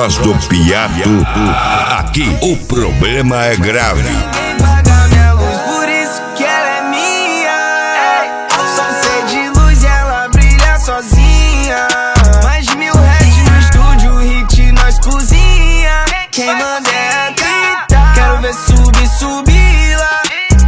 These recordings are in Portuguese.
voz do Piato. Aqui o problema é grave. Ninguém paga minha luz, por isso que ela é minha. Só ser de luz e ela brilha sozinha. Mais de 1000 heads no estúdio, hit nós cozinha. Quem manda é gritar, quero ver subir lá.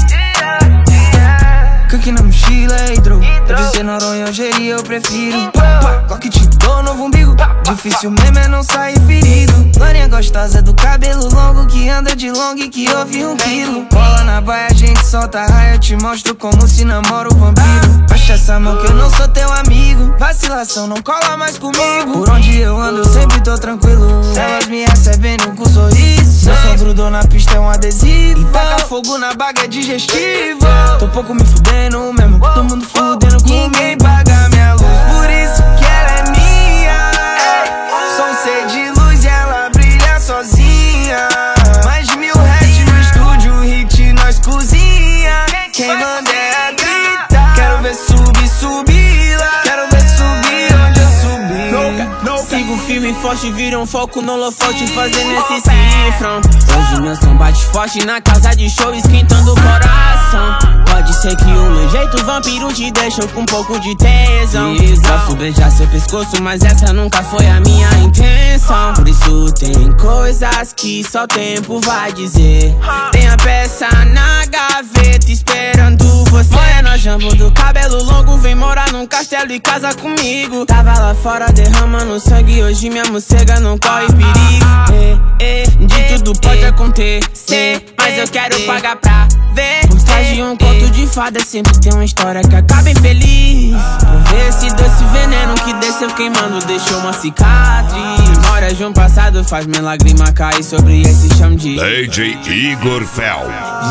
Cookie na mochila, hidro. Pode ser Noronha ou Jeri, eu prefiro. Glock te dou novo umbigo. Difícil mesmo é não sair ferido. Lorinha gostosa do cabelo longo, que anda de long e que ouve 1 quilo. Cola na baia, a gente solta raia. Eu te mostro como se namora o vampiro. Baixa essa mão que eu não sou teu amigo. Vacilação não cola mais comigo. Por onde eu ando eu sempre tô tranquilo. Elas me recebendo com sorriso. Meu som grudou na pista, é um adesivo. E taca fogo na baga é digestivo. Tô pouco me fudendo mesmo, todo mundo fudendo comigo. Ninguém paga minha luz, por isso que ela é minha. Som ser de luz e ela brilha sozinha. Mais de 1000 heads no estúdio, hit nós cozinha. Quem manda é gritar, quero ver subir lá. Quero ver subir onde eu subi. Sigo firme e forte, vira um foco no holofote, fazendo esse cifrão. Hoje meu som bate forte na casa de show, esquentando o coração. Pode ser que o meu jeito vampiro te deixou com um pouco de tesão. Posso beijar seu pescoço, mas essa nunca foi a minha intenção. Por isso tem coisas que só o tempo vai dizer. Tem a peça na gaveta esperando você. Morena jambo do cabelo longo, vem morar num castelo e casa comigo. Tava lá fora derramando sangue, hoje minha morcega não corre perigo. De tudo pode acontecer, mas eu quero pagar pra ver. Por trás de um conto de fada sempre tem uma história que acaba infeliz. Por ver esse doce veneno que desceu queimando, deixou uma cicatriz. Memórias de um passado faz minha lágrima cair sobre esse chão de DJ Igor Fel.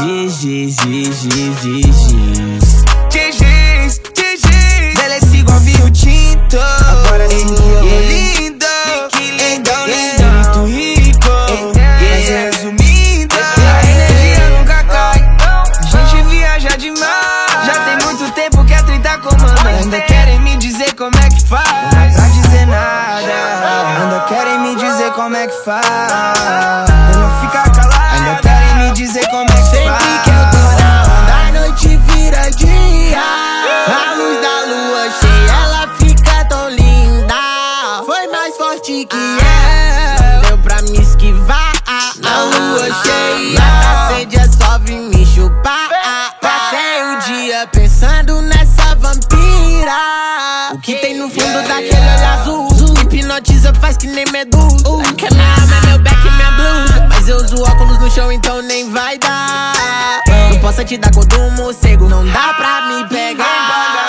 Beleza igual vinho tinto. Agora sim que é lindo. Então lindo, rico. Mas resumindo, a energia nunca cai. A gente viaja demais. Já tem muito tempo que a 30 comanda. Ainda querem me dizer como é que faz. Não dá pra dizer nada. Ainda querem me dizer como é que faz. Eu não ficar calado. Ainda querem me dizer como é que faz. Sempre que eu tô na onda, a noite vira dia. A luz da lua cheia, ela fica tão linda. Foi mais forte que eu, deu pra me esquivar. A lua cheia, tá sede, é só vir me chupar. Passei o dia pensando nessa vampira. O que tem no fundo daquele olho azul hipnotiza, faz que nem medusa. Que a minha alma é meu back e minha blusa. Mas eu uso óculos no chão, então nem vai dar. Não posso te dar cor do morcego, não dá pra me pegar.